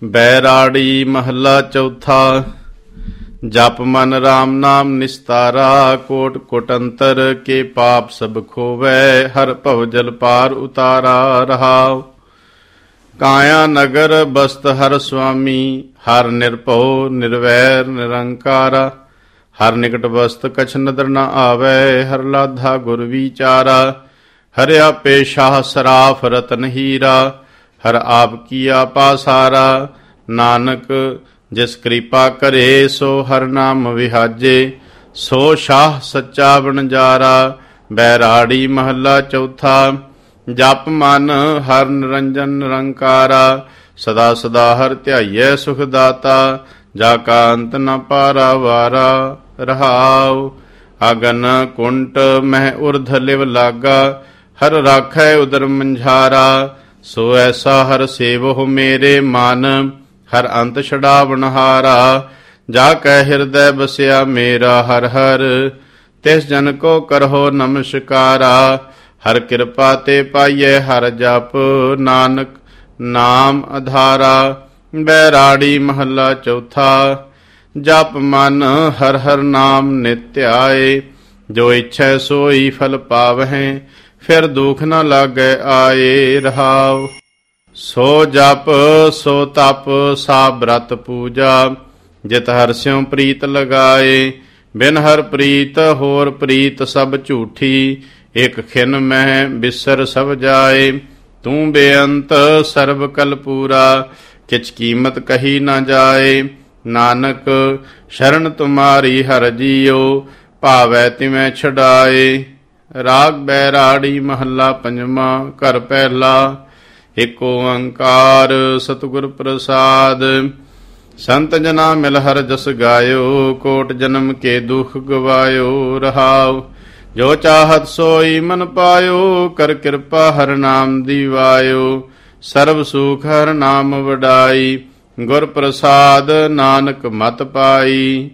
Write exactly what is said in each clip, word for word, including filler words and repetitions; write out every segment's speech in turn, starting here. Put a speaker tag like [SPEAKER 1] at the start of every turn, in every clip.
[SPEAKER 1] ਬੈਰਾੜੀ ਮਹੱਲਾ ਚੌਥਾ। ਜਪ ਮਨ ਰਾਮ ਨਾਮ ਨਿਸਤਾਰਾ, ਕੋਟ ਕੋਟ ਅੰਤਰ ਕੇ ਪਾਪ ਸਭ ਖੋਵੈ, ਹਰ ਭਵ ਜਲ ਪਾਰ ਉਤਾਰਾ ਰਹਾਉ। ਕਾਇਆ ਨਗਰ ਬਸਤ ਹਰ ਸੁਆਮੀ, ਹਰ ਨਿਰਭਉ ਨਿਰਵੈਰ ਨਿਰੰਕਾਰਾ। ਹਰ ਨਿਕਟ ਬਸਤ ਕਛ ਨਦਰ ਨ ਆਵੈ, ਹਰ ਲਾਧਾ ਗੁਰ ਵਿਚਾਰਾ। ਹਰਿ ਆਪੇ ਸ਼ਾਹ ਸਰਾਫ ਰਤਨ ਹੀਰਾ, ਹਰ ਆਪ ਕੀਆ ਪਾਸਾਰਾ। ਨਾਨਕ ਜਿਸ ਕਿਰਪਾ ਕਰੇ, ਸੋ ਹਰ ਨਾਮ ਵਿਹਾਜੇ, ਸੋ ਸ਼ਾਹ ਸੱਚਾ ਬਣਜਾਰਾ। ਬੈਰਾੜੀ ਮਹੱਲਾ ਚੌਥਾ। ਜਪ ਮਨ ਹਰ ਨਿਰੰਜਨ ਨਿਰੰਕਾਰਾ, ਸਦਾ ਸਦਾ ਹਰ ਧਿਆਈਐ ਸੁਖ ਦਾਤਾ। ਜਾ ਕਾ ਅੰਤ ਨ ਪਾਰਾਵਾਰਾ ਰਹਾਉ। ਅਗਨ ਕੁੰਟ ਮਹਿ ਉਰਧ ਲਿਵ ਲਾਗਾ, ਹਰ ਰਾਖੈ ਉਦਰ ਮੰਝਾਰਾ। ਸੋ ਐਸਾ ਹਰ ਸੇਵਹੁ ਮੇਰੇ ਮਨ, ਹਰ ਅੰਤ ਛਡਾਵਨਹਾਰਾ। ਜਾ ਕੈ ਹਿਰਦੈ ਬਸਿਆ ਮੇਰਾ ਹਰ ਹਰ, ਤਿਸ ਜਨ ਕੋ ਕਰਹੁ ਨਮਸਕਾਰਾ। ਹਰ ਕਿਰਪਾ ਤੇ ਪਾਈਐ ਹਰ ਜਪ, ਨਾਨਕ ਨਾਮ ਆਧਾਰਾ। ਬੈਰਾੜੀ ਮਹੱਲਾ ਚੌਥਾ। ਜਪ ਮਨ ਹਰ ਹਰ ਨਾਮ ਨਿਤ ਧਿਆਏ, ਜੋ ਇੱਛੈ ਸੋਈ ਫਲ ਪਾਵਹਿ, ਫਿਰ ਦੁਖ ਨ ਲਾਗੈ ਆਏ ਰਹਾਉ। ਸੋ ਜਪ ਸੋ ਤਪ ਸਾ ਬ੍ਰਤ ਪੂਜਾ, ਜਿਤ ਹਰਿ ਸਿਉ ਪ੍ਰੀਤ ਲਗਾਏ। ਬਿਨ ਹਰ ਪ੍ਰੀਤ ਹੋਰ ਪ੍ਰੀਤ ਸਭ ਝੂਠੀ, ਇਕ ਖਿਨ ਮਹਿ ਬਿਸਰ ਸਭ ਜਾਏ। ਤੂੰ ਬੇਅੰਤ ਸਰਬ ਕਲ ਪੂਰਾ, ਕਿਛ ਕੀਮਤ ਕਹੀ ਨ ਜਾਏ। ਨਾਨਕ ਸ਼ਰਨ ਤੁਮਾਰੀ ਹਰਿ ਜੀਉ, ਭਾਵੈ ਤਿਵੈ ਛਡਾਏ। ਰਾਗ ਬੈਰਾੜੀ ਮਹੱਲਾ ਪੰਜਵਾਂ। ਘਰ ਪਹਿਲਾ। ਇਕ ਓੰਕਾਰ ਸਤਿਗੁਰ ਪ੍ਰਸਾਦ। ਸੰਤ ਜਨਾ ਮਿਲ ਹਰ ਜਸ ਗਾਇਓ, ਕੋਟ ਜਨਮ ਕੇ ਦੁਖ ਗਵਾਇਓ ਰਹਾਉ। ਜੋ ਚਾਹਤ ਸੋਈ ਮਨ ਪਾਇਓ, ਕਰ ਕਿਰਪਾ ਹਰ ਨਾਮ ਦੀਵਾਇਓ। ਸਰਬ ਸੁਖ ਹਰ ਨਾਮ ਵਡਾਈ, ਗੁਰ ਪ੍ਰਸਾਦ ਨਾਨਕ ਮਤ ਪਾਈ।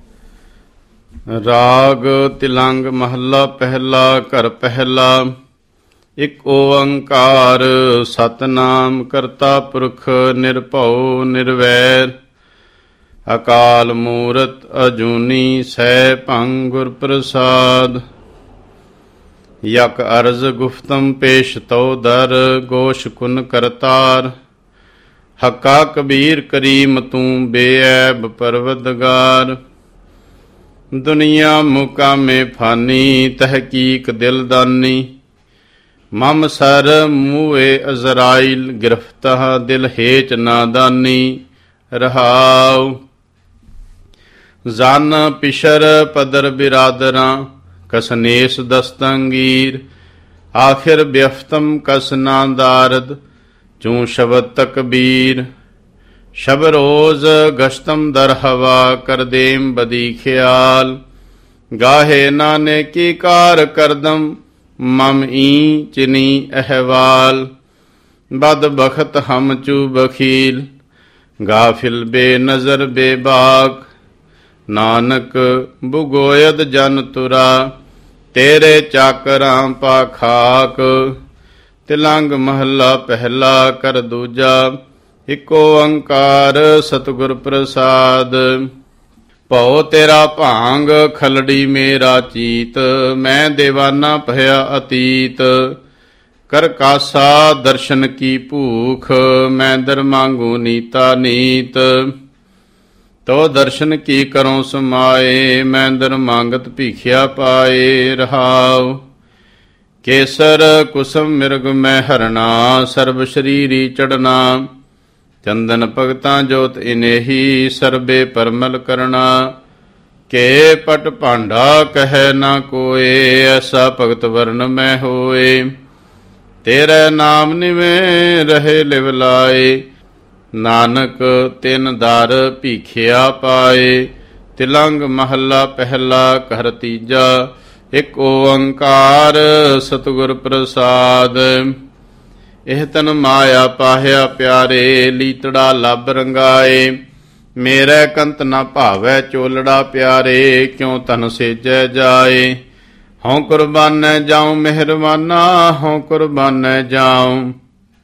[SPEAKER 1] ਰਾਗ ਤਿਲੰਗ ਮਹੱਲਾ ਪਹਿਲਾ। ਘਰ ਪਹਿਲਾ। ਇਕ ਓੰਕਾਰ ਸਤਿਨਾਮ ਕਰਤਾ ਪੁਰਖ, ਨਿਰਭਉ ਨਿਰਵੈਰ। ਅਕਾਲ ਮੂਰਤ ਅਜੂਨੀ, ਸੈ ਭੰਗ ਗੁਰ ਪ੍ਰਸਾਦ। ਯਕ ਅਰਜ਼ ਗੁਫਤਮ ਪੇਸ਼ ਤਉ ਦਰ, ਗੋਸ਼ ਕੁਨ ਕਰਤਾਰ। ਹੱਕਾ ਕਬੀਰ ਕਰੀਮ ਤੂੰ ਬੇਐਬ ਪਰਵਦਗਾਰ। ਦੁਨੀਆ ਮੁਕਾਮੇ ਫਾਨੀ, ਤਹਿਕੀਕ ਦਿਲ ਦਾਨੀ। ਮਮ ਸਰ ਮੂਏ ਅਜ਼ਰਾਈਲ, ਗਿਰਫਤਹ ਦਿਲ ਹੇਚ ਨਾਦਾਨੀ ਰਹਾਉ। ਜਨ ਪਿਸ਼ਰ ਪਦਰ ਬਿਰਾਦਰਾਂ, ਕਸਨੇਸ ਦਸਤੰਗੀਰ। ਆਖਿਰ ਬਿਅਫਤਮ ਕਸ ਨਾ ਦਾਰਦ, ਚੂੰ ਸ਼ਬਦ ਤਕਬੀਰ। ਸ਼ਬ ਰੋਜ਼ ਗਸ਼ਤਮ ਦਰ ਹਵਾ, ਕਰਦੇਮ ਬਦੀ ਖਿਆਲ। ਗਾਹੇ ਨਾਨੇ ਕੀ ਕਾਰ ਕਰਦਮ, ਮਮ ਈ ਚਿਨੀ ਅਹਵਾਲ। ਬਦ ਬਖਤ ਹਮ ਚੂ ਬਖੀਲ, ਗਾਫਿਲ ਬੇ ਨਜ਼ਰ ਬੇਬਾਕ। ਨਾਨਕ ਬੁਗੋਇਦ ਜਨ ਤੁਰਾ, ਤੇਰੇ ਚਾਕਰਾਂ ਪਾ ਖਾਕ। ਤਿਲੰਗ ਮਹੱਲਾ ਪਹਿਲਾ। ਕਰ ਦੂਜਾ। ਇਕ ਓੰਕਾਰ ਸਤਿਗੁਰ ਪ੍ਰਸਾਦ। ਭਉ ਤੇਰਾ ਭਾਂਗ ਖਲੜੀ ਮੇਰਾ ਚੀਤ, ਮੈਂ ਦੇਵਾਨਾ ਭਇਆ ਅਤੀਤ। ਕਰ ਕਾਸਾ ਦਰਸ਼ਨ ਕੀ ਭੂਖ, ਮੈਂ ਦਰ ਮਾਂਗੂ ਨੀਤਾ ਨੀਤ। ਤੋ ਦਰਸ਼ਨ ਕੀ ਕਰਉ ਸਮਾਏ, ਮੈਂ ਦਰ ਮੰਗਤ ਭੀਖਿਆ ਪਾਏ ਰਹਾਉ। ਕੇਸਰ ਕੁਸਮ ਮਿਰਗ ਮੈਂ ਹਰਣਾ, ਸਰਬ ਸ਼ਰੀਰੀ ਚੜਨਾ। ਚੰਦਨ ਭਗਤਾਂ ਜੋਤ ਇਨੇਹੀ, ਸਰਬੇ ਪਰਮਲ ਕਰਣਾ। ਕੇ ਪਟ ਭਾਂਡਾ ਕਹਿ ਨਾ ਕੋਏ, ਐਸਾ ਭਗਤ ਵਰਨ ਮੈਂ ਹੋਏ। ਤੇਰੇ ਨਾਮ ਨਿਵੇਂ ਰਹੇ ਲਿਵ ਲਾਏ, ਨਾਨਕ ਤਿਨ ਦਰ ਭੀਖਿਆ ਪਾਏ। ਤਿਲੰਗ ਮਹੱਲਾ ਪਹਿਲਾ। ਘਰ ਤੀਜਾ। ਇਕ ਓੰਕਾਰ ਸਤਿਗੁਰ ਪ੍ਰਸਾਦ। ਇਹ ਤਨ ਮਾਇਆ ਪਾਹਿਆ ਪਿਆਰੇ, ਲੀਤੜਾ ਲੱਭ ਰੰਗਾਏ। ਮੇਰੇ ਕੰਤ ਨਾ ਭਾਵੈ ਚੋਲੜਾ ਪਿਆਰੇ, ਕਿਉ ਤਨ ਸੇਜੈ ਜਾਏ। ਹਉ ਕੁਰਬਾਨੈ ਜਾਉ ਮਿਹਰਬਾਨਾ, ਹਉ ਕੁਰਬਾਨੈ ਜਾਉ।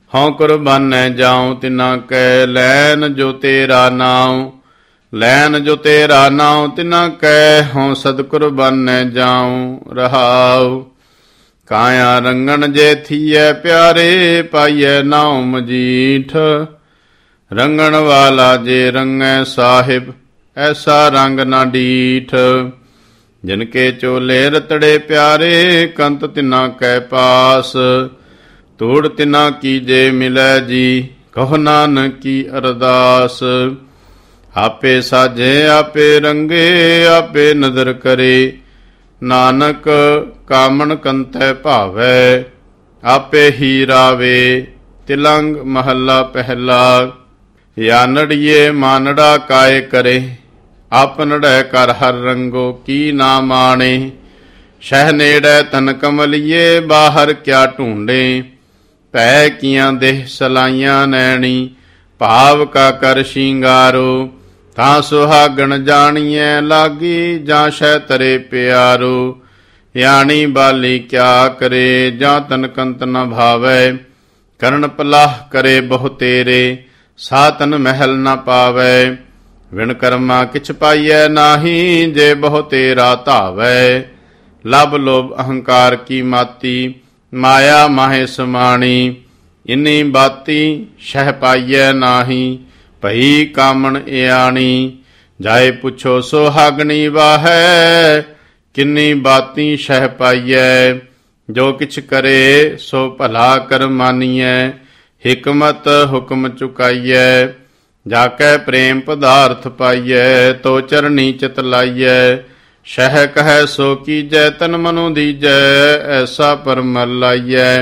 [SPEAKER 1] ਹਉ ਕੁਰਬਾਨੈ ਜਾਉ ਤਿਨਾ ਕੈ, ਲੈਨ ਜੋ ਤੇਰਾ ਨਾਉ। ਲੈਨ ਜੋ ਤੇਰਾ ਨਾਉ ਤਿਨਾ ਕੈ, ਹਉ ਸਦ ਕੁਰਬਾਨੈ ਜਾਉ। ਰਹਾਉ ਕਾਇਆ ਰੰਗਣ ਜੇ ਥੀਐ ਪਿਆਰੇ, ਪਾਈਐ ਨਾਉ ਮਜੀਠ। ਰੰਗਣ ਵਾਲਾ ਜੇ ਰੰਗੈ ਸਾਹਿਬ, ਐਸਾ ਰੰਗ ਨਾ ਡੀਠ। ਜਿਨ ਕੇ ਚੋਲੇ ਰਤੜੇ ਪਿਆਰੇ, ਕੰਤ ਤਿਨਾ ਕੈ ਪਾਸ। ਧੂੜ ਤਿਨਾ ਕੀ ਜੇ ਮਿਲੈ ਜੀ, ਕਹੋ ਨਾਨਕ ਕੀ ਅਰਦਾਸ। ਆਪੇ ਸਾਜੇ ਆਪੇ ਰੰਗੇ, ਆਪੇ ਨਦਰ ਕਰੇ। ਨਾਨਕ ਕਾਮਣ ਕੰਤੈ ਭਾਵੈ, ਆਪੇ ਹੀ ਰਾਵੇ। ਤਿਲੰਗ ਮਹੱਲਾ ਪਹਿਲਾ। ਯਾਨੜੀਏ ਮਾਨੜਾ ਕਾਇ ਕਰੇ, ਆਪਨੜੈ ਕਰ ਹਰ ਰੰਗੋ ਕੀ ਨਾ ਮਾਣੇ। ਸ਼ਹਿ ਨੇੜੈ ਤਨ ਕਮਲੀਏ, ਬਾਹਰ ਕਿਆ ਢੂੰਡੇ। ਭੈ ਕੀਆਂ ਦੇਹ ਸਲਾਈਆਂ ਨੈਣੀ, ਭਾਵ ਕਾ ਕਰ ਸ਼ਿੰਗਾਰੋ। ਤਾਂ ਸੁਹਾਗਣ ਜਾਣੀਐ ਲਾਗੀ, ਜਾਂ ਸ਼ਹਿ ਤਰੇ ਪਿਆਰੋ। ਯਾਣੀ ਬਾਲੀ ਕਿਆ ਕਰੇ, ਜਾਂ ਤਨ ਕੰਤ ਨ ਭਾਵੈ। ਕਰਨ ਪਲਾਹ ਕਰੇ ਬਹੁ ਤੇਰੇ, ਸਾ ਤਨ ਮਹਿਲ ਨ ਪਾਵੈ। ਵਿਣ ਕਰਮਾ ਕਿਛ ਪਾਈਐ ਨਾਹੀ, ਜੇ ਬਹੁ ਤੇਰਾ ਧਾਵੈ। ਲਬ ਲੋਭ ਅਹੰਕਾਰ ਕੀ ਮਾਤੀ, ਮਾਇਆ ਮਾਹੇ ਸਮਾਣੀ। ਇਨੀ ਬਾਤੀ ਸ਼ਹਿ ਪਾਈਐ ਨਾਹੀ, ਭਈ ਕਾਮਣ ਇਆਣੀ। ਜਾਏ ਪੁੱਛੋ ਸੁਹਾਗਣੀ ਵਾਹੈ, ਕਿੰਨੀ ਬਾਤੀ ਸ਼ਹਿ ਪਾਈਐ। ਜੋ ਕਿਛ ਕਰੇ ਸੋ ਭਲਾ ਕਰ ਮਾਨੀਐ, ਹਿਕਮਤ ਹੁਕਮ ਚੁਕਾਈਐ। ਜਾ ਕੈ ਪ੍ਰੇਮ ਪਦਾਰਥ ਪਾਈਐ, ਤੋ ਚਰਣੀ ਚਿਤ ਲਾਈਐ। ਸ਼ਹਿ ਕਹੈ ਸੋ ਕੀਜੈ, ਤਨ ਮਨੁ ਦੀਜੈ, ਐਸਾ ਪਰਮਲ ਲਾਈਐ।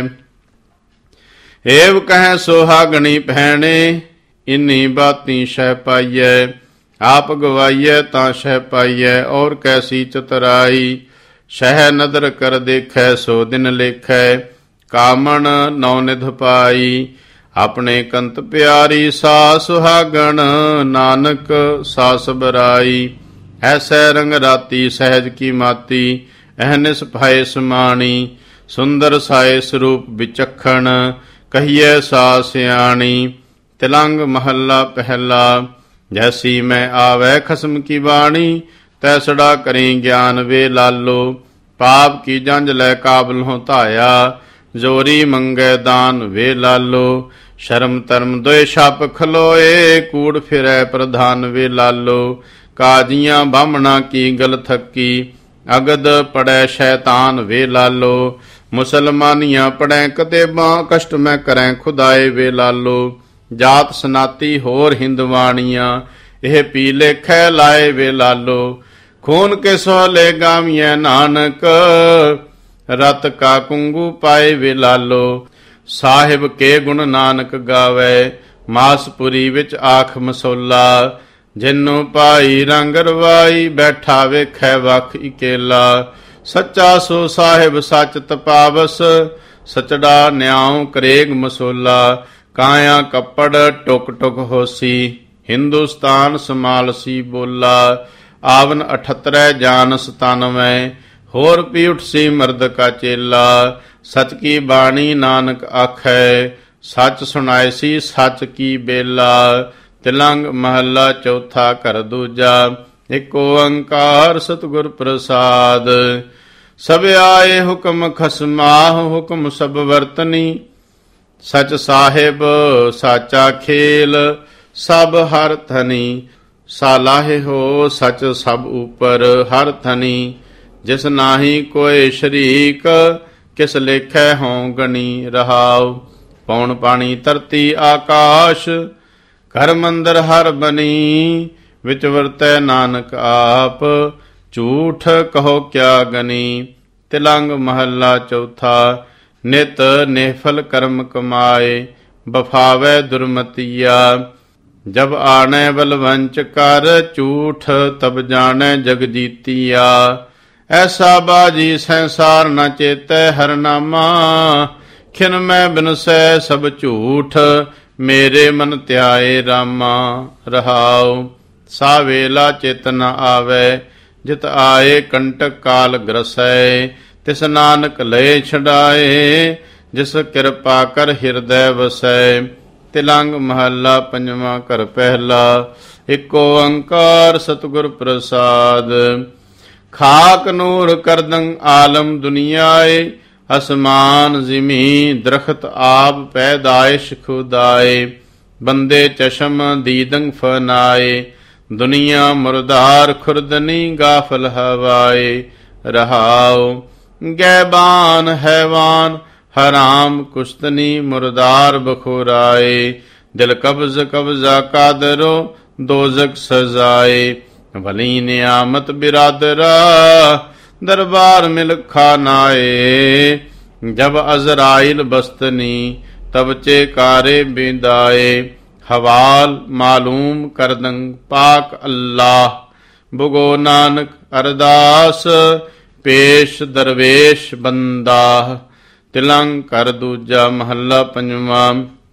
[SPEAKER 1] ਏਵ ਕਹੈ ਸੁਹਾਗਣੀ ਭੈਣੇ, ਇਨੀ ਬਾਤੀ ਸ਼ਹਿ ਪਾਈਐ। ਆਪ ਗਵਾਈਐ ਤਾਂ ਸ਼ਹਿ ਪਾਈਐ, ਔਰ ਕੈਸੀ ਚਤਰਾਈ। ਸ਼ਹਿ ਨਦਰ ਕਰ ਦੇਖੈ, ਸੋ ਦਿਨ ਲੇਖੈ। ਕਾਮਣ ਨੌ ਨਿਧ ਪਾਈ, ਆਪਣੇ ਕੰਤ ਪਿਆਰੀ। ਸਾ ਸੁਹਾਗਣ ਨਾਨਕ ਸਾਸ ਬਰਾਈ। ਐਸੈ ਰੰਗ ਰਾਤੀ ਸਹਿਜ ਕੀ ਮਾਤੀ, ਅਹਨਿਸ ਭਾਏ ਸਮਾਣੀ। ਸੁੰਦਰ ਸਾਏ ਸਰੂਪ ਵਿਚਖਣ, ਕਹੀਐ ਸਾ ਸਿਆਣੀ। ਤਿਲੰਗ ਮਹੱਲਾ ਪਹਿਲਾ। ਜੈਸੀ ਮੈਂ ਆਵੈ ਖਸਮ ਕੀ ਬਾਣੀ, ਤੈਸੜਾ ਕਰੀ ਗਿਆਨ ਵੇ ਲਾਲੋ। ਪਾਪ ਕੀ ਜੰਝ ਲੈ ਕਾਬਲ ਹੋ ਧਾਇਆ, ਜੋਰੀ ਮੰਗੈ ਦਾਨ ਵੇ ਲਾਲੋ। ਸ਼ਰਮ ਧਰਮ ਦੋਇ ਛਪ ਖਲੋਏ, ਕੂੜ ਫਿਰੈ ਪ੍ਰਧਾਨ ਵੇ ਲਾਲੋ। ਕਾਜੀਆਂ ਬਾਹਮਣਾ ਕੀ ਗਲ ਥੱਕੀ, ਅਗਦ ਪੜੈ ਸ਼ੈਤਾਨ ਵੇ ਲਾਲੋ। ਮੁਸਲਮਾਨੀਆਂ ਪੜੈ ਕਤੇਬਾਂ, ਕਸ਼ਟ ਮੈਂ ਕਰੈ ਖੁਦਾਏ ਵੇ ਲਾਲੋ। ਜਾਤ ਸਨਾਤੀ ਹੋਰ ਹਿੰਦਵਾਣੀਆਂ, ਇਹ ਪੀ ਲੇਖੈ ਲਾਏ ਵੇ ਲਾਲੋ। ਖੂਨ ਕੇ ਸੋਲੇ ਗਾਵੀਐ ਨਾਨਕ, ਰਤ ਕਾ ਕੁੰਗੂ ਪਾਏ ਵੇ ਲਾਲੋ। ਸਾਹਿਬ ਕੇ ਗੁਣ ਨਾਨਕ ਗਾਵੈ, ਮਾਸਪੁਰੀ ਵਿੱਚ ਆਖ ਮਸੋਲਾ। ਜਿਨੂੰ ਪਾਈ ਰੰਗ ਰਵਾਈ, ਬੈਠਾ ਵੇਖੈ ਵਖ ਇਕੇਲਾ। ਸੱਚਾ ਸੋ ਸਾਹਿਬ ਸੱਚ ਤਪਾਵਸ, ਸਚੜਾ ਨਿਆਉ ਕਰੇਗ ਮਸੋਲਾ। ਕਾਇਆ ਕੱਪੜ ਟੁਕ ਟੁਕ ਹੋਸੀ, ਹਿੰਦੁਸਤਾਨ ਸਮਾਲਸੀ ਬੋਲਾ। ਆਵਨ ਅਠਤਰੈ ਜਾਨ ਸਤਾਨਵੈ, ਹੋਰ ਪੀ ਉਠਸੀ ਮਰਦ ਕਾ ਚੇਲਾ। ਸਚ ਕੀ ਬਾਣੀ ਨਾਨਕ ਆਖੈ, ਸੱਚ ਸੁਣਾਇਸੀ ਸੱਚ ਕੀ ਬੇਲਾ। ਤਿਲੰਗ ਮਹੱਲਾ ਚੌਥਾ ਘਰ ਦੂਜਾ। ਇਕ ਓੰਕਾਰ ਸਤਿਗੁਰ ਪ੍ਰਸਾਦ। ਸਭ ਆਏ ਹੁਕਮ ਖਸਮਾਹ, ਹੁਕਮ ਸਭ ਵਰਤਨੀ। ਸਚ ਸਾਹਿਬ ਸਾਚਾ ਖੇਲ, ਸਭ ਹਰ ਥਨੀ। ਸਾਲਾਹੇ ਹੋ ਸਚ ਸਭ ਉਪਰ ਹਰ ਥਨੀ। ਜਿਸ ਨਾਹੀ ਕੋਇ ਸ਼ਰੀਕ, ਕਿਸ ਲੇਖੈ ਹੋਂ ਗਣੀ। ਰਹਾਉ ਪੌਣ ਪਾਣੀ ਧਰਤੀ ਆਕਾਸ਼, ਘਰ ਮੰਦਰ ਹਰ ਬਨੀ। ਵਿਚ ਵਰਤੈ ਨਾਨਕ ਆਪ, ਝੂਠ ਕਹੋ ਕਿਆ ਗਨੀ। ਤਿਲੰਗ ਮਹੱਲਾ ਚੌਥਾ। ਨਿਤ ਨਿਹਫਲ ਕਰਮ ਕਮਾਏ, ਬਫਾਵੈ ਦੁਰਮਤੀਆ। ਜਬ ਆਣੈ ਬਲਵੰਚ ਕਰ, ਝੂਠ ਤਬ ਜਾਣੈ ਜਗ ਜੀਤੀਆ। ਐਸਾ ਬਾਜੀ ਸੰਸਾਰ ਨ ਚੇਤੈ ਹਰਨਾਮਾ। ਖਿਨ ਮੈਂ ਬਿਨਸੈ ਸਭ ਝੂਠ, ਮੇਰੇ ਮਨ ਧਿਆਏ ਰਾਮਾ। ਰਹਾਉ ਸਾ ਵੇਲਾ ਚਿਤ ਨ ਆਵੈ, ਜਿਤ ਆਏ ਕੰਟਕ ਕਾਲ ਗ੍ਰਸੈ। ਤਿਸ ਨਾਨਕ ਲਏ ਛਡਾਏ, ਜਿਸ ਕਿਰਪਾ ਕਰ ਹਿਰਦੈ ਵਸੈ। ਤਿਲੰਗ ਮਹੱਲਾ ਪੰਜਵਾਂ। ਘਰ ਪਹਿਲਾ। ਇੱਕ ਓੰਕਾਰ ਸਤਿਗੁਰ ਪ੍ਰਸਾਦ। ਖਾਕ ਨੂਰ ਕਰਦੰ ਆਲਮ ਦੁਨੀਆਏ, ਅਸਮਾਨ ਜ਼ਿਮੀ ਦਰਖਤ ਆਪ ਪੈਦਾਇਸ਼ ਖੁਦਾਏ। ਬੰਦੇ ਚਸ਼ਮ ਦੀਦੰ ਫਨਾਏ, ਦੁਨੀਆ ਮੁਰਦਾਰ ਖੁਰਦਨੀ ਗਾਫਲ ਹਵਾਏ। ਰਹਾਉ ਗੈਬਾਨ ਹੈਵਾਨ ਹਰਾਮ ਕੁਸ਼ਤਨੀ ਮੁਰਦਾਰ ਬਖੁਰਾਏ। ਦਿਲ ਕਬਜ਼ ਕਬਜ਼ਾ ਕਾਦਰੋ ਦੋਜ਼ਕ ਸਜ਼ਾਏ। ਵਲੀ ਨਿਆਮਤ ਬਿਰਾਦਰਾ ਦਰਬਾਰ ਮਿਲ ਖਾਨਾਏ। ਜਬ ਅਜ਼ਰਾਇਲ ਬਸਤਨੀ ਤਬ ਚੇਕਾਰੇ ਬਿਦਾਏ। ਹਵਾਲ ਮਾਲੂਮ ਕਰਦੰ ਪਾਕ ਅੱਲਾਹ, ਬੁਗੋ ਨਾਨਕ ਅਰਦਾਸ ਪੇਸ਼ ਦਰਵੇਸ਼ ਬੰਦਾ। ਤਿਲੰਗ ਕਰ ਦੂਜਾ। ਮਹੱਲਾ ਪੰਜਵਾਂ।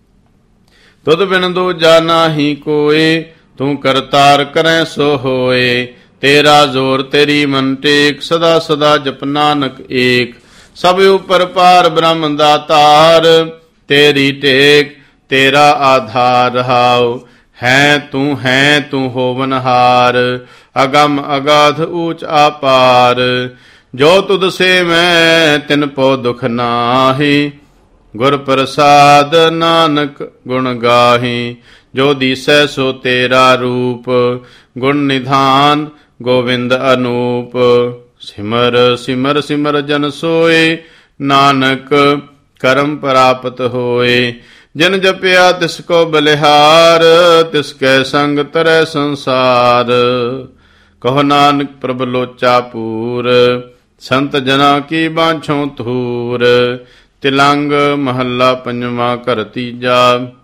[SPEAKER 1] ਤੁਧ ਬਿਨ ਦੂਜਾ ਨਾਹੀ ਕੋਏ, ਤੂੰ ਕਰਤਾਰ ਕਰੈ ਸੋ ਹੋਏ। ਤੇਰਾ ਜ਼ੋਰ ਤੇਰੀ ਮਨ ਟੇਕ, ਸਦਾ ਸਦਾ ਜਪ ਨਾਨਕ ਏਕ। ਸਭ ਉਪਰ ਪਾਰ ਬ੍ਰਹਮ ਦਾਤਾਰ, ਤੇਰੀ ਟੇਕ ਤੇਰਾ ਆਧਾਰ। ਰਹਾਉ ਹੈ ਤੂੰ ਹੈ ਤੂੰ ਹੋਵਨਹਾਰ, ਅਗਮ ਅਗਾਧ ਊਚ ਆਪਾਰ। ਜੋ ਤੁਧ ਸੇ ਮੈਂ ਤਿਨ ਪੋ ਦੁਖ ਨਾਹੀ, ਗੁਰ ਪ੍ਰਸਾਦ ਨਾਨਕ ਗੁਣ ਗਾਹੀ। ਜੋ ਦੀਸੈ ਸੋ ਤੇਰਾ ਰੂਪ, ਗੁਣ ਨਿਧਾਨ ਗੋਵਿੰਦ ਅਨੂਪ। ਸਿਮਰ ਸਿਮਰ ਸਿਮਰ ਜਨ ਸੋਏ, ਨਾਨਕ ਕਰਮ ਪ੍ਰਾਪਤ ਹੋਏ। ਜਿਨ ਜਪਿਆ ਤਿਸ ਕੋ ਬਲਿਹਾਰ, ਤਿਸ ਕੈ ਸੰਗ ਤਰੈ ਸੰਸਾਰ। ਕਹੋ ਨਾਨਕ ਪ੍ਰਭ ਲੋਚਾ ਪੂਰ, ਸੰਤ ਜਨਾ ਕੀ ਬਾਂਛੋਂ ਧੂਰ। ਤਿਲੰਗ ਮਹੱਲਾ ਪੰਜਵਾਂ। ਘਰ ਤੀਜਾ।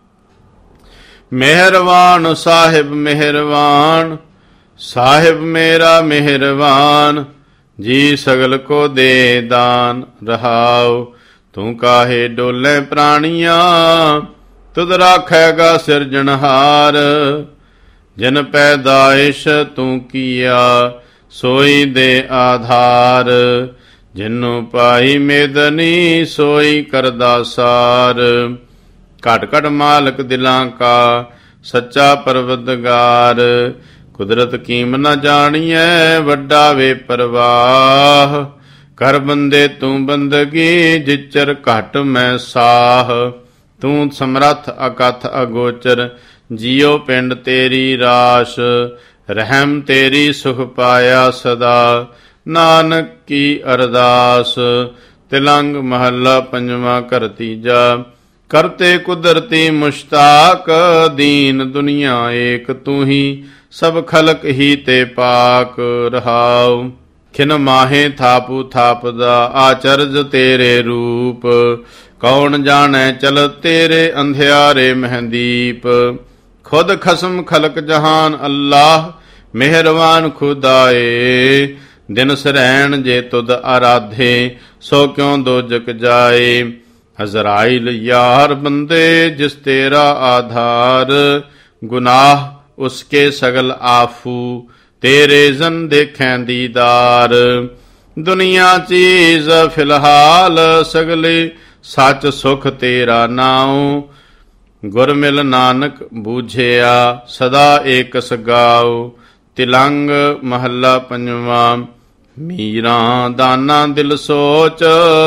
[SPEAKER 1] ਮਿਹਰਵਾਨ ਸਾਹਿਬ ਮਿਹਰਵਾਨ, ਸਾਹਿਬ ਮੇਰਾ ਮਿਹਰਵਾਨ। ਜੀ ਸਗਲ ਕੋ ਦੇ ਦਾਨ। ਰਹਾਉ ਤੂੰ ਕਾਹੇ ਡੋਲੇ ਪ੍ਰਾਣੀਆਂ, ਤੁਧ ਰਾਖੈਗਾ ਸਿਰਜਣਹਾਰ। ਜਿਨ ਪੈਦਾਇਸ਼ ਤੂੰ ਕੀਆ, ਸੋਈ ਦੇ ਆਧਾਰ। ਜਿਨੂੰ ਪਾਈ ਮੇਦਨੀ, ਸੋਈ ਕਰਦਾ ਸਾਰ। ਘਟ ਘਟ ਮਾਲਕ ਦਿਲਾਂ ਕਾ, ਸੱਚਾ ਪਰਵਦਗਾਰ। ਕੁਦਰਤ ਕੀਮ ਨ ਜਾਣੀਐ, ਵੱਡਾ ਵੇ ਪਰਵਾਹ। ਕਰ ਬੰਦੇ ਤੂੰ ਬੰਦਗੀ, ਜਿਚਰ ਘਟ ਮੈਂ ਸਾਹ। ਤੂੰ ਸਮਰੱਥ ਅਕਥ ਅਗੋਚਰ, ਜੀਉ ਪਿੰਡ ਤੇਰੀ ਰਾਸ। ਰਹਿਮ ਤੇਰੀ ਸੁਖ ਪਾਇਆ ਸਦਾ, ਨਾਨਕ ਕੀ ਅਰਦਾਸ। ਤਿਲੰਗ ਮਹੱਲਾ ਪੰਜਵਾਂ। ਘਰ ਤੀਜਾ। ਕਰਤੇ ਕੁਦਰਤੀ ਮੁਸ਼ਤਾਕ, ਦੀਨ ਦੁਨੀਆ ਏਕ ਤੂੰ ਹੀ, ਸਭ ਖਲਕ ਹੀ ਤੇ ਪਾਕ। ਰਹਾਉ ਖਿਨ ਮਾਹੇ ਥਾਪੂ ਥਾਪਦਾ, ਆਚਰਜ ਤੇਰੇ ਰੂਪ। ਕੌਣ ਜਾਣੈ ਚਲ ਤੇਰੇ, ਅੰਧਿਆਰੇ ਮਹਿੰਦੀਪ। ਖੁਦ ਖਸਮ ਖਲਕ ਜਹਾਨ ਅੱਲਾਹ, ਮਿਹਰਵਾਨ ਖੁਦਾਏ। ਦਿਨ ਸਰੈਣ ਜੇ ਤੁਧ ਆਰਾਧੇ, ਸੋ ਕਿਉ ਦੋਜਕ ਜਾਏ। ਅਜ਼ਰਾਇਲ ਯਾਰ ਬੰਦੇ, ਜਿਸ ਤੇਰਾ ਆਧਾਰ। ਗੁਨਾਹ ਉਸਕੇ ਸਗਲ ਆਫੂ, ਤੇਰੇ ਜਨ ਦੇਖੈਂ ਦੀਦਾਰ। ਦੁਨੀਆ ਚੀਜ਼ ਫਿਲਹਾਲ, ਸਗਲੇ ਸੱਚ ਸੁਖ ਤੇਰਾ ਨਾਉ। ਗੁਰ ਮਿਲ ਨਾਨਕ ਬੂਝਿਆ, ਸਦਾ ਏਕਸ ਗਾਉ। ਤਿਲੰਗ ਮਹੱਲਾ ਪੰਜਵਾਂ। ਮੀਰਾਂ ਦਾਨਾ ਦਿਲ ਸੋਚ,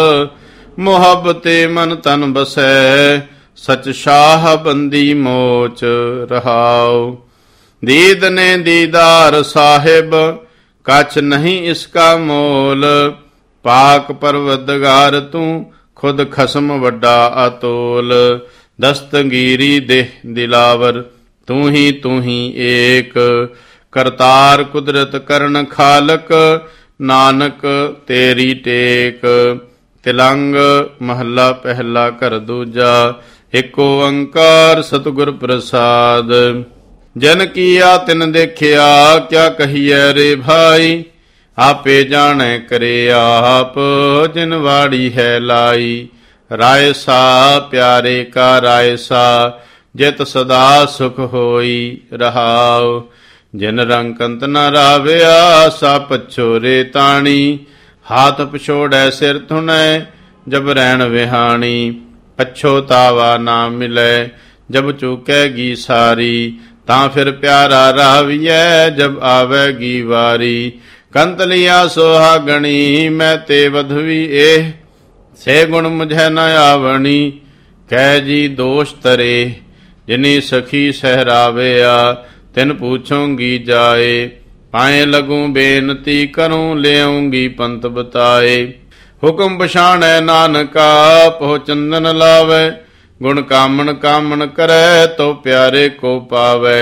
[SPEAKER 1] ਮੁਹੱਬਤੇ ਮਨ ਤਨ ਬਸੈ। ਸਚ ਸ਼ਾਹ ਬੰਦੀ ਮੋਚ। ਰਹਾਉ ਦੀਦ ਨੇ ਦੀਦਾਰ ਸਾਹਿਬ, ਕਛ ਨਹੀਂ ਇਸਕਾ ਮੋਲ। ਪਾਕ ਪਰਵਦਗਾਰ ਤੂੰ, ਖੁਦ ਖਸਮ ਵੱਡਾ ਅਤੋਲ। ਦਸਤਗੀਰੀ ਦੇਹ ਦਿਲਾਵਰ, ਤੂੰ ਹੀ ਤੂੰ ਹੀ ਏਕ। ਕਰਤਾਰ ਕੁਦਰਤ ਕਰਨ ਖਾਲਕ, ਨਾਨਕ ਤੇਰੀ ਟੇਕ। ਤਿਲੰਗ ਮਹੱਲਾ ਪਹਿਲਾ। ਘਰ ਦੂਜਾ। ਇੱਕ ਓੰਕਾਰ ਸਤਿਗੁਰ ਪ੍ਰਸਾਦ। ਜਨ ਕੀਆ ਤਿਨ ਦੇਖਿਆ, ਕਿਆ ਕਹੀਐ ਰੇ ਭਾਈ। ਆਪੇ ਜਾਣੈ ਕਰੇ ਆਪ, ਜਿਨ ਵਾੜੀ ਹੈ ਲਾਈ। ਰਾਏ ਸਾ ਪਿਆਰੇ ਕਾ ਰਾਏ ਸਾ, ਜਿਤ ਸਦਾ ਸੁਖ ਹੋਈ। ਰਹਾਉ ਜਿਨ ਰੰਗ ਕੰਤ ਨ ਰਾਵਿਆ, ਸਾ ਪਛੋਰੇ ਤਾਣੀ। ਹਾਥ ਪਛੋੜੈ ਸਿਰ ਧੁਨੈ, जब रैन विहाणी। पछोतावा ना मिले जब चूकेगी सारी। तां फिर प्यारा रावियै जब आवेगी वारी। कंतलिया सोहागणी मैं ते वधवी एह। से गुण मुझे न आवणी कह जी दोष तरे। जिनी सखी सहरावेया तिन पूछूंगी जाए। पाए लगूं बेनती करूं ले आऊंगी पंत बताए। हुक्म पछाणै नानका पहो चंदन लावे। गुण कामन कामन करे तो प्यारे को पावे।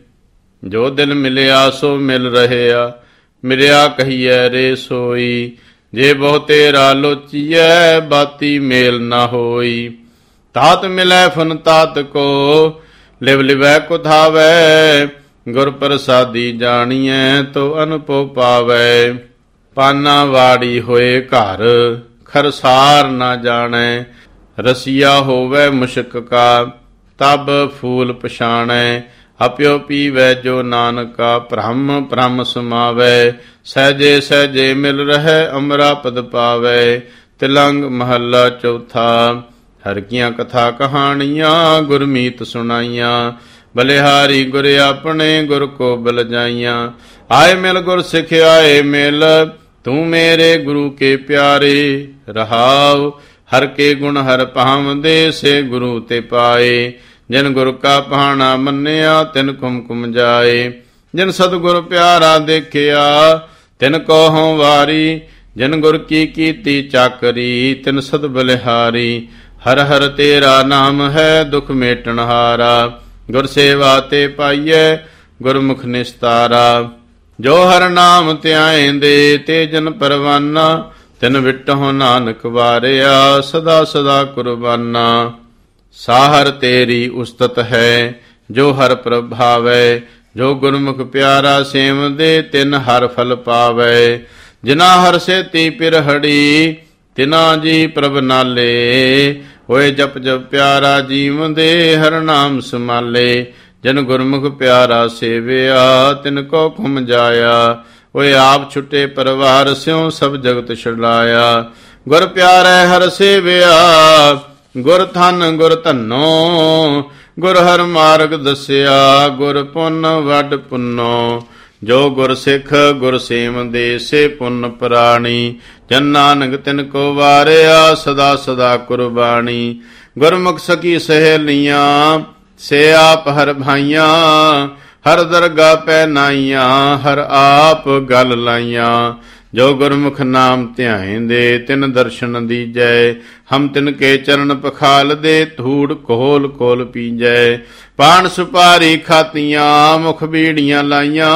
[SPEAKER 1] जो दिल मिलिया सो मिल रहया मिलिया कहिए रे सोई। जे बहु तेरा लोचिए बाती मेल न होई। तात मिलै फन तात को लिव लिवै कुधावै। गुर प्रसादी जानिए तो अनपो पावै। पाना वाड़ी होए घर खरसार न जाने। रसिया होवे मुश्क का तब फूल पछाणै। अप्यो पीवै जो नानका भ्रम भ्रम समावै। सहजे सहजे मिल रहे अमरा पद पावै। तिलंग महला चौथा। हर कियां कथा कहानियां गुरमीत सुनाइयां। बलिहारी गुर अपने गुर को बल जाइयां। आए मिल गुर सिख आए मिल तू मेरे गुरु के प्यारे। रहाव हर के गुण हर पावंदे से गुरु ते पाए। जिन गुर का पहाना मन्निया तिन कुम कुम जाए। जिन सतगुर प्यारा देखिया तिन को हों वारी। जिन गुर की कीती चाकरी तिन सद बलिहारी। हर हर तेरा नाम है दुख मेटन हारा। गुर सेवा ते पाइये गुरमुख निस्तारा। जो हर नाम त्याएंदे ते जन परवाना। तिन विटहो नानक वारिया सदा सदा कुर्बाना। साहर तेरी उस्तत है जो हर प्रभावै। जो गुरमुख प्यारा सेम दे तिन हर फल पावै। जिना हर सेती पिरहड़ी तिना जी प्रभ नाले। होए जप जप प्यारा जीव दे हर नाम समाले। जन गुरमुख प्यारा सेविया तिन को खुम जाया। ओए आप छुटे परिवार स्यों सब जगत छुड़ाया। गुर प्यारे हर सेविया गुर धन गुर धनो। गुर हर मार्ग दसिया गुर पुन वड पुनो। जो गुर सिख गुर सेम दे से पुन प्राणी। जन नानक तिन को वारिया सदा सदा कुर्बानी। गुरमुख सखी सहेलियां से आप हर भाइयां। हर दरगाह पै नाइयां हर आप गल लाइयां। जो गुरमुख नाम ध्याएंदे तिन दर्शन दीजै। हम तिनके चरण पखाल दे धूड़ कोल कोल पीजै। पान सुपारी खातियां मुख बीड़ियां लाइयां।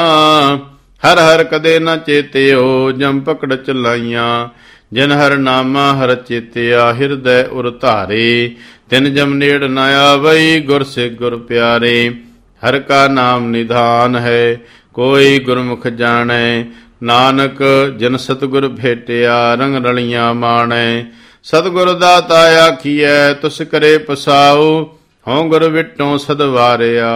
[SPEAKER 1] हर हर कदे न चेत्यो जम पकड़ चलाइयां। जिन हर नामा हर चेत्या हिरदय उर धारे। तिन जम नेड़ न आवई गुर से गुर प्यारे। हर का नाम निधान है कोई गुरमुख जाने। नानक जिन सतगुर भेटिया रंग रलियां माणै। सतगुर दाता आखिए तुस करे पसाओ। हों गुर विटों सदवारिया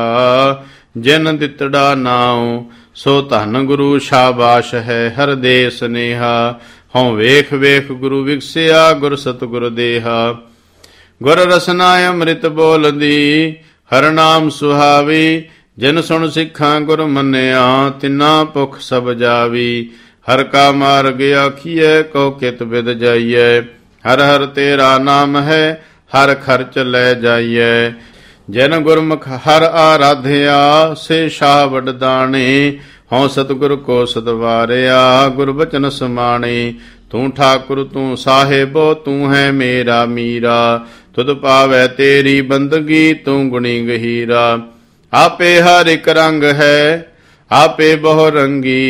[SPEAKER 1] जिन दितड़ा नाओ। सो धन गुरु शाबाश है हर दे स्नेहा। हों वेख वेख गुरु विगसिया गुर सतगुर देहा। गुर रसना अमृत बोलदी हर नाम सुहावी। जिन सुन सिखा गुर मन्निया तिना भुख सब जावी। हर का मार्ग आखिए को कित बिद जाइए। हर हर तेरा नाम है हर खर्च ले जाइए। जिन गुरमुख हर आराध्या से शाह वडदाने। हों सतगुर को सदवारिया गुर बचन समाने। तू ठाकुर तू साहेबो तू है मेरा मीरा। तुद पावै तेरी बंदगी तू गुणी गहीरा। आपे हर एक रंग है आपे बहु रंगी।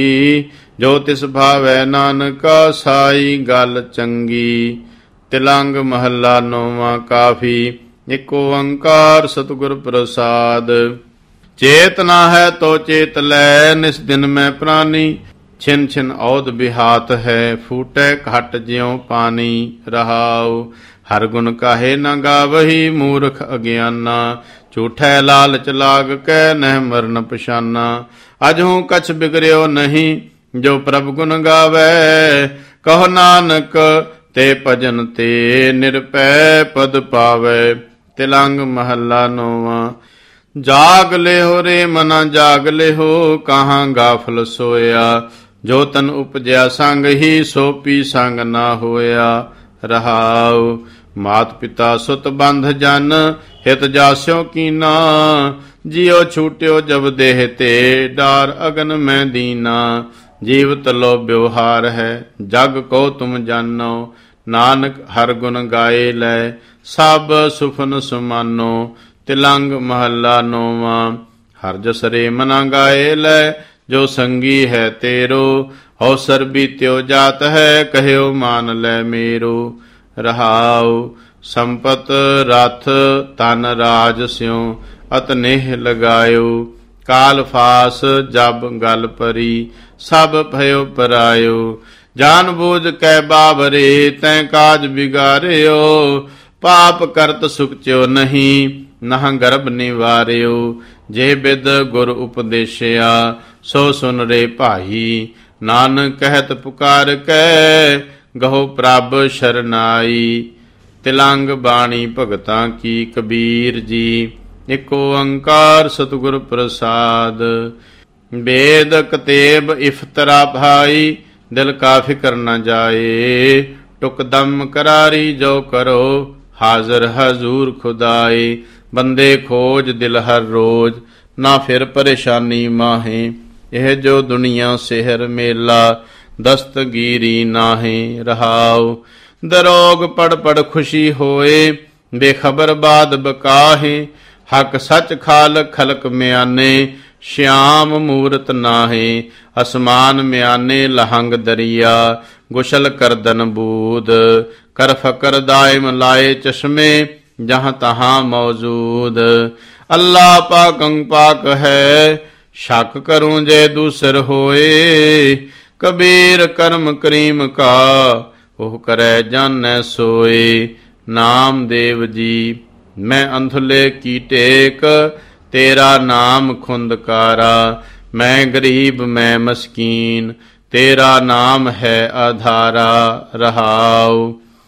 [SPEAKER 1] जो तिस भावै नानका साई गल चंगी। तिलंग महला नौवां काफी। एक ओंकार सतगुर प्रसाद। चेतना है तो चेत लै निस दिन में प्राणी। छिन छिन औद बिहात है फूटे घट ज्यों पानी। रहाओ हर गुण काहे न गावही मूर्ख अज्ञाना। झूठै लालच लाग कै नह मरन पछाना। अजहूँ कछ बिगड़ियो नहीं जो प्रभु गुण गावै। कहो नानक ਤੇ ਭਜਨ ਤੇ ਨਿਰਪੈ ਪਦ ਪਾਵੈ। ਤਿਲੰਗ ਮਹੱਲਾ ਨੌਵਾਂ। ਜਾਗ ਲਿਹੋ ਰੇ ਮਨਾ ਜਾਗ ਲਿਹੋ, ਕਹਾਂ ਗਾਫਲ ਸੋਇਆ। ਜੋ ਤਨ ਉਪਜਿਆ ਸੰਗ ਹੀ, ਸੋ ਪੀ ਸੰਗ ਨਾ ਹੋਇਆ। ਰਹਾਉ। ਮਾਤ ਪਿਤਾ ਸੁਤ ਬੰਧ ਜਨ, ਹਿਤ ਜਾਸਿਓ ਕੀਨਾ। ਜਿਉ ਛੂਟਿਓ ਜਬ ਦੇਹ ਤੇ, ਡਾਰ ਅਗਨ ਮੈਂ ਦੀਨਾ। ਜੀਵਤ ਲੋ ਵਿਵਹਾਰ ਹੈ, ਜਗ ਕੋ ਤੁਮ ਜਾਨੋ। ਨਾਨਕ ਹਰ ਗੁਣ ਗਾਏ ਲੈ, ਸਭ ਸੁਫਨ ਸੁਮਾਨੋ। ਤਿਲੰਗ ਮਹੱਲਾ ਨੌਵਾਂ। ਹਰ ਜਸ ਰੇ ਮਨਾ ਗਾਏ ਲੈ, ਜੋ ਸੰਗੀ ਹੈ ਤੇਰੋ। ਹਉਸਰ ਬੀਤਿਓ ਜਾਤ ਹੈ, ਕਹਿਓ ਮਾਨ ਲੈ ਮੇਰੋ। ਰਹਾਉ। ਸੰਪਤ ਰਥ ਤਨ ਰਾਜ ਸਿਉ, ਅਤਨੇਹ ਲਗਾਇਓ। ਕਾਲ ਫਾਸ ਜਬ ਗਲ ਪਰੀ, ਸਭ ਭਇਓ ਪਰਾਇਓ। ਜਾਨ ਬੂਝ ਕੈ ਬਾਬਰੇ, ਤੈਂ ਕਾਜ ਬਿਗਾਰਿਓ। ਪਾਪ ਕਰਤ ਸੁਖਚਿਓ ਨਹੀਂ, ਨਹ ਗਰਭ ਨਿਵਾਰਿਓ। ਜੇ ਬਿਦ ਗੁਰ ਉਪਦੇਸ਼ਿਆ, ਸੋ ਸੁਨ ਰੇ ਭਾਈ। ਨਾਨਕ ਕਹਿਤ ਪੁਕਾਰ ਕੈ, ਗਹੋ ਪ੍ਰਭ ਸ਼ਰਨਾਈ। ਤਿਲੰਗ ਬਾਣੀ ਭਗਤਾਂ ਕੀ ਕਬੀਰ ਜੀ। ਇਕ ਓੰਕਾਰ ਸਤਿਗੁਰ ਪ੍ਰਸਾਦ। ਵੇਦ ਕਤੇਬ ਇਫਤਰਾ ਭਾਈ, ਦਿਲ ਕਾ ਫਿਕਰ ਨ ਜਾਏ। ਟੁਕ ਦਮ ਕਰਾਰੀ ਜੋ ਕਰੋ, ਹਾਜ਼ਰ ਹਜ਼ੂਰ ਖੁਦਾਏ। ਬੰਦੇ ਖੋਜ ਦਿਲ ਹਰ ਰੋਜ, ਨਾ ਫਿਰ ਪਰੇਸ਼ਾਨੀ ਮਾਹੇ। ਇਹ ਜੋ ਦੁਨੀਆ ਸਿਹਰ ਮੇਲਾ, ਦਸਤਗੀਰੀ ਨਾਹੇ। ਰਹਾਉ। ਦਰੋਗ ਪੜ ਪੜ ਖੁਸ਼ੀ ਹੋਏ, ਬੇਖਬਰ ਬਾਦ ਬਕਾਹੇ। ਹਕ ਸਚ ਖਾਲ ਖਲਕ ਮਿਆਨੇ, ਸ਼ਿਆਮ ਮੂਰਤ ਨਾਹੇ। ਅਸਮਾਨ ਮਿਆਨੇ ਲਹੰਗ ਦਰਿਆ, ਗੁਸ਼ਲ ਕਰਦਨ ਬੂਦ। ਕਰ ਫਕਰ ਦਾਇਮ ਲਾਏ ਚਸ਼ਮੇ, ਜਹਾਂ ਤਹਾਂ ਮੌਜੂਦ। ਅੱਲਾ ਪਾਕੰ ਪਾਕ ਹੈ, ਸ਼ੱਕ ਕਰੂੰ ਜੇ ਦੂਸਰ ਹੋਏ। ਕਬੀਰ ਕਰਮ ਕਰੀਮ ਕਾ, ਉਹ ਕਰੈ ਜਾਣੈ ਸੋਏ। ਨਾਮਦੇਵ ਜੀ। ਮੈਂ ਅੰਧਲੇ ਕੀ ਟੇਕ, ਤੇਰਾ ਨਾਮ ਖੁੰਦਕਾਰਾ। ਮੈਂ ਗਰੀਬ ਮੈਂ ਮਸਕੀਨ, ਤੇਰਾ ਨਾਮ ਹੈ ਆਧਾਰਾ। ਰਹਾਉ।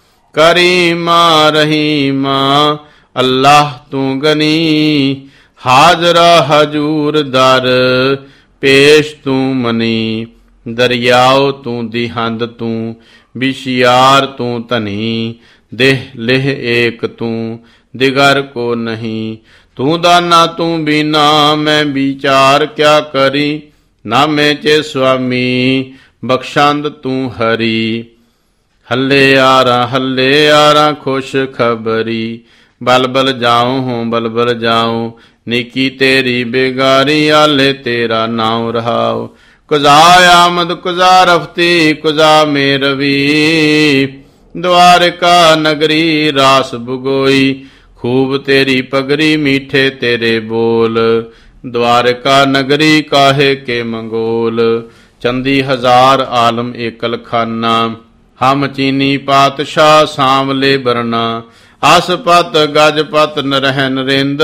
[SPEAKER 1] ਕਰੀਮਾ ਰਹੀਮਾ, ਅੱਲਾਹ ਤੂੰ ਗਨੀ। ਹਾਜ਼ਰਾ ਹਜੂਰ ਦਰ, ਪੇਸ਼ ਤੂੰ ਮਨੀ। ਦਰਿਆਓ ਤੂੰ ਦਿਹੰਦ ਤੂੰ, ਬਿਸ਼ਿਆਰ ਤੂੰ ਧਨੀ। ਦੇਹ ਲਿਹ ਏਕ ਤੂੰ, ਦਿਗਰ ਕੋ ਨਹੀਂ। ਤੂੰ ਦਾਨਾ ਤੂੰ ਬੀਨਾ, ਮੈਂ ਵਿਚਾਰ ਕਿਆ ਕਰੀ। ਨਾਮੇ ਚੇ ਸੁਆਮੀ, ਬਖਸ਼ੰਦ ਤੂੰ ਹਰੀ। ਹੱਲੇ ਆਰਾ ਹੱਲੇ ਆਰਾ ਖੁਸ਼ ਖਬਰੀ। ਬਲ ਬਲ ਜਾਉ ਹੂੰ ਬਲ ਬਲ ਜਾਉ, ਨੀਕੀ ਤੇਰੀ ਬੇਗਾਰੀ। ਆਲੇ ਤੇਰਾ ਨਾਉ ਰਹਾਉ। ਕੁਜ਼ਾ ਆਮਦ ਕੁਜ਼ਾ ਰਫਤੀ, ਕੁਜ਼ਾ ਮੇਰਵੀ। ਦੁਆਰਕਾ ਨਗਰੀ ਰਾਸ ਬੁਗੋਈ, ਖੂਬ ਤੇਰੀ ਪਗਰੀ। ਮੀਠੇ ਤੇਰੇ ਬੋਲ, ਦੁਆਰਕਾ ਨਗਰੀ ਕਾਹੇ ਕੇ ਮੰਗੋਲ। ਚੰਦੀ ਹਜ਼ਾਰ ਆਲਮ ਏਕਲ ਖਾਨਾ, ਹਮ ਚੀਨੀ ਪਾਤਸ਼ਾਹ ਸਾਂਵਲੇ ਬਰਨਾ। ਆਸ ਪਤ ਗਜ ਪਤ ਨਰਹਿ ਨਰਿੰਦ,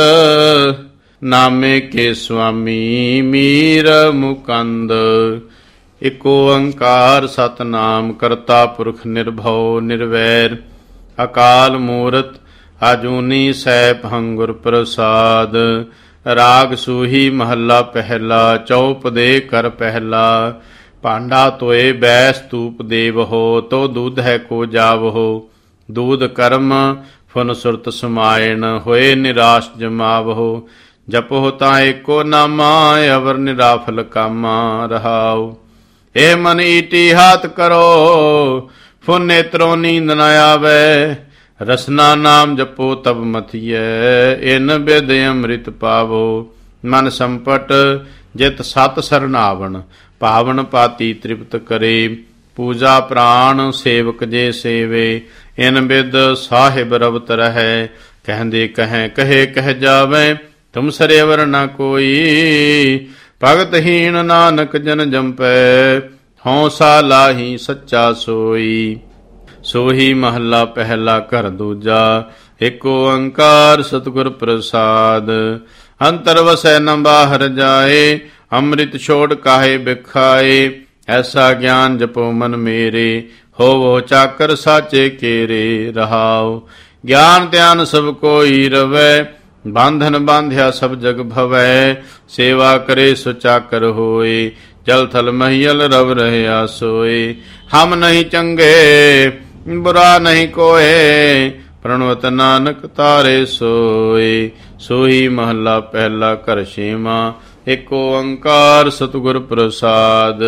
[SPEAKER 1] ਨਾਮੇ ਕੇ ਸੁਆਮੀ ਮੀਰ ਮੁਕੰਦ। ਇਕ ਓੰਕਾਰ ਸਤਿਨਾਮ ਕਰਤਾ ਪੁਰਖ ਨਿਰਭਉ ਨਿਰਵੈਰ। ਅਕਾਲ ਮੂਰਤ ਆਜੂਨੀ ਸੈਭੰ ਗੁਰ ਪ੍ਰਸਾਦ। ਰਾਗ ਸੂਹੀ ਮਹੱਲਾ ਪਹਿਲਾ। ਚਉਪ ਦੇ ਕਰ ਪਹਿਲਾ। ਭਾਂਡਾ ਤੋਏ ਬੈਸ ਧੂਪ ਦੇਵਹੋ, ਤੋ ਦੂਧ ਹੈ ਕੋ ਜਾਵਹੋ। ਦੂਧ ਕਰਮ ਫੁਨ ਸੁਰਤ ਸਮਾਇਣ, ਹੋਏ ਨਿਰਾਸ਼ ਜਮਾਵਹੋ। ਜਪੋ ਤਾਂ ਏਕੋ ਨਾਮਾ, ਅਵਰ ਨਿਰਾਫਲ ਕਾਮਾ। ਰਹਾਉ। ਏ ਮਨ ਈਟੀ ਹਾਥ ਕਰੋ, ਫੁਨ ਨੇਤਰੋ ਨੀਂਦ ਨ ਆਵੈ। ਰਸਨਾ ਨਾਮ ਜਪੋ ਤਬ ਮਥੀਐ, ਇਨ ਬਿਦ ਅੰਮ੍ਰਿਤ ਪਾਵੋ। ਮਨ ਸੰਪਟ ਜਿਤ ਸਤ ਸਰਨਾਵਣ, ਭਾਵਨ ਪਾਤੀ ਤ੍ਰਿਪਤ ਕਰੇ। ਪੂਜਾ ਪ੍ਰਾਣ ਸੇਵਕ ਜੇ ਸੇਵੇ, ਇਨ ਬਿਦ ਸਾਹਿਬ ਰਵਤ ਰਹੈ। ਕਹਿੰਦੇ ਕਹੈ ਕਹੇ ਕਹਿ ਜਾਵੈ, ਤੁਮ ਸਰੇਵਰ ਨ ਕੋਈ। ਭਗਤਹੀਣ ਨਾਨਕ ਜਨ ਜੰਪੈ, ਹਉਸਾ ਲਾਹੀ ਸੱਚਾ ਸੋਈ। ਸੋਹੀ ਮਹੱਲਾ ਪਹਿਲਾ। ਘਰ ਦੂਜਾ। ਇਕ ਓੰਕਾਰ ਸਤਿਗੁਰ ਪ੍ਰਸਾਦ। ਅੰਤਰ ਵਸੈ ਨ ਬਾਹਰ ਜਾਏ, ਅੰਮ੍ਰਿਤ ਛੋੜ ਕਾਹੇ ਬਿਖਾਏ। ਐਸਾ ਗਿਆਨ ਜਪੋ ਮਨ ਮੇਰੇ, ਹੋਵੋ ਚਾਕਰ ਸਾਚੇ ਕੇਰੇ ਰਹਾਉ। ਗਿਆਨ ਧਿਆਨ ਸਭ ਕੋਈ ਰਵੈ, ਬਾਂਧਨ ਬਾਂਧਿਆ ਸਭ ਜਗ ਭਵੈ। ਸੇਵਾ ਕਰੇ ਸੋ ਚਾਕਰ ਹੋਏ, ਜਲ ਥਲ ਮਹੀਲ ਰਵ ਰਹਿਆ ਸੋਏ। ਹਮ ਨਹੀਂ ਚੰਗੇ ਬੁਰਾ ਨਹੀਂ ਕੋਏ, ਪ੍ਰਣਵਤ ਨਾਨਕ ਤਾਰੇ ਸੋਏ। ਸੋਈ ਮਹੱਲਾ ਪਹਿਲਾ ਘਰ ਛੇਵਾਂ। ਏਕ ਓੰਕਾਰ ਸਤਿਗੁਰ ਪ੍ਰਸਾਦ।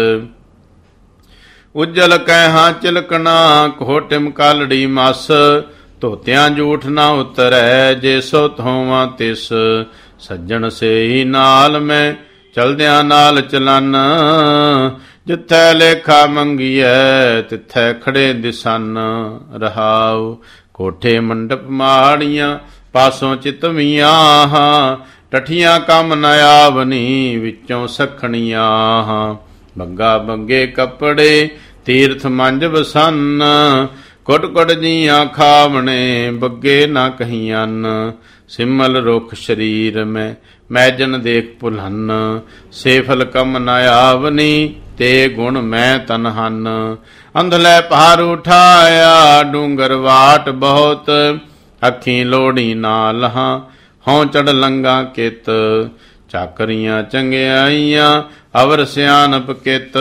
[SPEAKER 1] ਉਜਲ ਕਹਿ ਚਿਲਕਣਾ, ਕੋਟਿਮ ਕਾਲੜੀ ਮਸ। ਧੋਤਿਆਂ ਜੂਠ ਨਾ ਉਤਰੈ, ਜੇ ਸੋ ਥੋਵਾਂ ਤਿਸ। ਸੱਜਣ ਸੇਈ ਨਾਲ ਮੈਂ ਚਲਦਿਆਂ ਨਾਲ ਚਲਨ, ਜਿੱਥੈ ਲੇਖਾ ਮੰਗੀਐ ਤਿੱਥੈ ਖੜੇ ਦਿਸਨ ਰਹਾਉ। ਕੋਠੇ ਮੰਡਪ ਮਾੜੀਆਂ ਪਾਸੋਂ ਚਿਤਵੀਆਂ, ਟਠੀਆਂ ਕੰਮ ਨ ਆਵਨੀ ਵਿੱਚੋਂ ਸਖਣੀਆਂ। ਬੱਗਾ ਬੰਗੇ ਕੱਪੜੇ ਤੀਰਥ ਮੰਜ ਬਸਨ, ਕੁਟ ਕੁਟ ਜੀਆਂ ਖਾਵਣੇ ਬੱਗੇ ਨਾ ਕਹੀਅਨ। ਸਿਮਲ ਰੁਖ ਸਰੀਰ ਮੈਂ ਮੈਜਨ ਦੇਖ ਭੁਲਨ, ਸੇਫਲ ਕਮ ਨ ਆਵਨੀ ਤੇ ਗੁਣ ਮੈਂ ਤਨ ਹਨ। ਅੰਧਲੇ ਭਾਰ ਉਠਾਇਆ ਡੂੰਗਰ ਵਾਟ ਬਹੁਤ, ਅੱਖੀਂ ਲੋੜੀ ਨਾ ਲਹਾਂ ਹਉ ਚੜ ਲੰਗਾ ਕਿਤ। ਚਾਕਰੀਆਂ ਚੰਗਿਆਈਆਂ ਅਵਰ ਸਿਆਣਪ ਕਿਤ,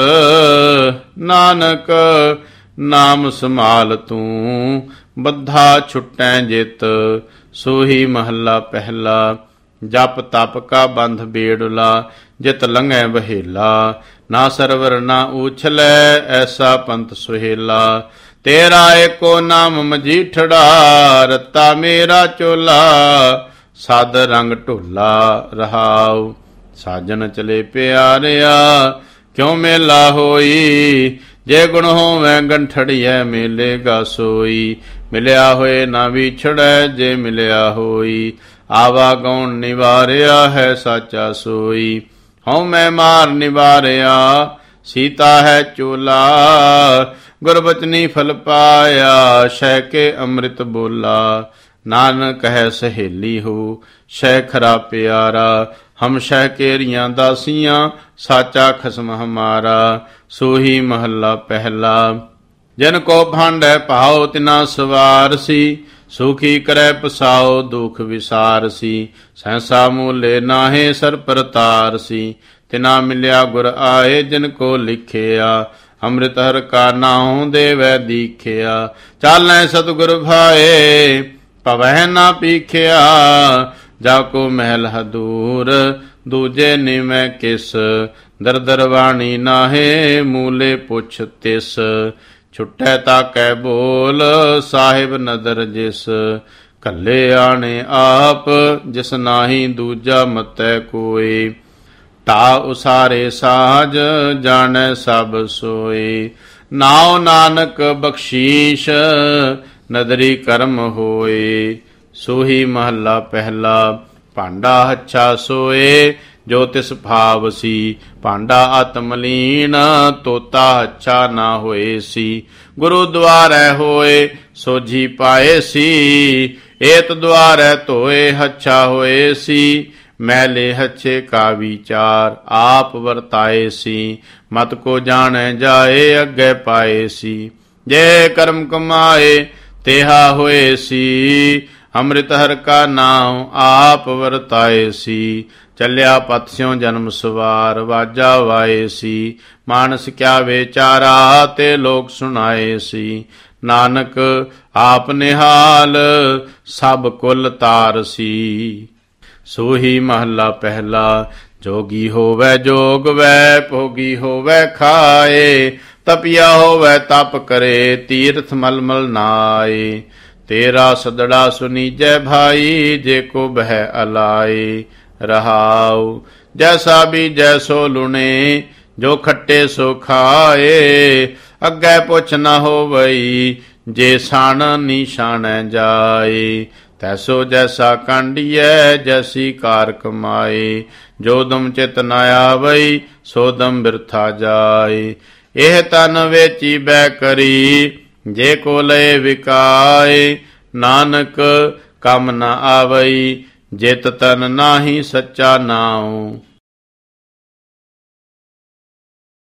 [SPEAKER 1] ਨਾਨਕ ਨਾਮ ਸੰਭਾਲ ਤੂੰ ਬੱਧਾ ਛੁਟੈ ਜਿਤ। ਸੋਹੀ ਮਹੱਲਾ ਪਹਿਲਾ। ਜਪ ਤਪ ਕਾ ਬੰਧ ਬੇੜਲਾ, ਜਿਤ ਲੰਘੈ ਬਹੇਲਾ। ਨਾ ਸਰਵਰ ਨਾ ਉਛਲੈ, ਐਸਾ ਪੰਥ ਸੁਹੇਲਾ। ਤੇਰਾ ਏਕੋ ਨਾਮ ਮਜੀਠੜਾ, ਰੱਤਾ ਮੇਰਾ ਚੋਲਾ। ਸਦ ਰੰਗ ਢੋਲਾ ਰਹਾਉ। ਸਾਜਨ ਚਲੇ ਪਿਆਰਿਆ, ਕਿਉ ਮੇਲਾ ਹੋਈ। ਜੇ ਗੁਣ ਹੋਵੈ ਗੰਠੜੀਐ, ਮੇਲੇਗਾ ਸੋਈ। ਮਿਲਿਆ ਹੋਏ ਨਾ ਵਿਛੜੈ, ਜੇ ਮਿਲਿਆ ਹੋਈ। ਆਵਾ ਗੌਣ ਨਿਵਾਰਿਆ ਹੈ, ਸਾਚਾ ਸੋਈ। ਹਉ ਮੈਂ ਮਾਰ ਨਿਵਾਰਿਆ, ਸੀਤਾ ਹੈ ਚੋਲਾ। ਗੁਰਬਚਨੀ ਫਲ ਪਾਇਆ, ਸ਼ੈ ਕੇ ਅੰਮ੍ਰਿਤ ਬੋਲਾ। ਨਾਨਕ ਹੈ ਸਹੇਲੀ ਹੋ, ਸ਼ੈ ਖਰਾ ਪਿਆਰਾ। ਹਮ ਸ਼ੈ ਕੇਰੀਆਂ ਦਾਸੀਆਂ, ਸਾਚਾ ਖਸਮ ਹਮਾਰਾ। ਸੋਹੀ ਮਹੱਲਾ ਪਹਿਲਾ। ਜਨ ਕੋ ਭਾਂਡੈ ਭਾਉ, ਤਿਨਾ ਸਵਾਰ ਸੀ। ਸੁਖੀ ਕਰੈ ਪਸਾਉ, ਦੁਖ ਵਿਸਾਰ ਸੀ। ਸਹਿਸਾ ਮੂਲੇ ਨਾਹੇ ਸਰ ਪ੍ਰਤਾਰ ਸੀ। ਤਿਨਾ ਮਿਲਿਆ ਗੁਰ ਆਏ, ਜਿਨ ਕੋ ਲਿਖਿਆ। ਅੰਮ੍ਰਿਤ ਹਰ ਕਾ ਨਾਉ ਦੇਵੈ ਦੀਖਿਆ। ਚਾਲੈ ਸਤਿਗੁਰ ਭਾਏ, ਭਵੈ ਨਾ ਪੀਖਿਆ। ਜਾ ਕੋ ਮਹਿਲ ਹਦੂਰ, ਦੂਜੇ ਨਿਮੈ ਕਿਸ। ਦਰ ਦਰ ਵਾਣੀ ਨਾਹੇ, ਮੂਲੇ ਪੁੱਛ ਤਿਸ। ਛੁਟੈ ਤਾਕੈ ਬੋਲ, ਸਾਹਿਬ ਨਦਰ ਜਿਸ। ਕੱਲੇ ਆਣੇ ਆਪ, ਜਿਸ ਨਾਹੀ ਦੂਜਾ ਮਤੈ ਕੋਇ। ਢਾ ਉਸਾਰੇ ਸਾਜ, ਜਾਣੈ ਸਭ ਸੋਏ। ਨਾਉ ਨਾਨਕ ਬਖਸ਼ੀਸ਼, ਨਦਰੀ ਕਰਮ ਹੋਏ। ਸੋਹੀ ਮਹੱਲਾ ਪਹਿਲਾ। ਭਾਂਡਾ ਹੱਛਾ ਸੋਏ, ਜੋ ਤਿਸ ਭਾਵ ਸੀ। ਭਾਂਡਾ ਆਤਮਲੀਨ, ਤੋਤਾ ਹੱਛਾ ਨਾ ਹੋਏ ਸੀ। ਗੁਰੂ ਦੁਆਰੈ ਹੋਏ, ਸੋਝੀ ਪਾਏ ਸੀ। ਏਤ ਦੁਆਰੈ ਧੋਏ, ਹੱਛਾ ਹੋਏ ਸੀ। ਮੈਲੇ ਹੱਛੇ ਕਾ ਵਿਚਾਰ, ਆਪ ਵਰਤਾਏ ਸੀ। ਮਤ ਕੋ ਜਾਣੈ ਜਾਏ, ਅੱਗੇ ਪਾਏ ਸੀ। ਜੇ ਕਰਮ ਕਮਾਏ, ਤੇਹਾ ਹੋਏ ਸੀ। ਅੰਮ੍ਰਿਤ ਹਰ ਕਾ ਨਾਉ, ਆਪ ਵਰਤਾਏ ਸੀ। ਚੱਲਿਆ ਪਥ ਸਿਉ ਜਨਮ ਸਵਾਰ, ਵਾਜਾ ਵਾਏ ਸੀ। ਮਾਨਸ ਕਿਆ ਵਿਚਾਰਾ, ਤੇ ਲੋਕ ਸੁਣਾਏ ਸੀ। ਨਾਨਕ ਆਪ ਨਿਹਾਲ, ਸਭ ਕੁਲ ਤਾਰ ਸੀ। ਸੋਹੀ ਮਹੱਲਾ ਪਹਿਲਾ। ਜੋਗੀ ਹੋਵੈ ਜੋਗ ਵੈ, ਭੋਗੀ ਹੋਵੈ ਖਾਏ। ਤਪਿਆ ਹੋਵੈ ਤਪ ਕਰੇ, ਤੀਰਥ ਮਲਮਲ ਨਾਏ। ਤੇਰਾ ਸਦੜਾ ਸੁਨੀਜੈ ਭਾਈ, ਜੇ ਕੋ ਬਹਿ ਅਲਾਏ ਰਹਾਉ। ਜੈਸਾ ਬੀਜੈ ਸੋ ਲੁਣੇ, ਜੋ ਖੱਟੇ ਸੋ ਖਾਏ। ਅੱਗੇ ਪੁੱਛ ਨਾ ਹੋਵਈ, ਜੇ ਸਾਣ ਨਿਸ਼ਾਨੈ ਜਾਏ। ਤੈਸੋ ਜੈਸਾ ਕਾਂਡੀਐ, ਜੈਸੀ ਕਾਰ ਕਮਾਏ। ਜੋ ਦਮ ਚਿਤ ਨ ਆਵਈ, ਸੋ ਦਮ ਬਿਰਥਾ ਜਾਏ। ਇਹ ਤਨ ਵੇਚੀ ਬੈ ਕਰੀ, ਜੇ ਕੋ ਲਏ ਵਿਕਾਏ। ਨਾਨਕ ਕੰਮ ਨ ਆਵਈ, ਜਿਤ ਤਨ ਨਾਹੀ ਸੱਚਾ ਨਾਉ।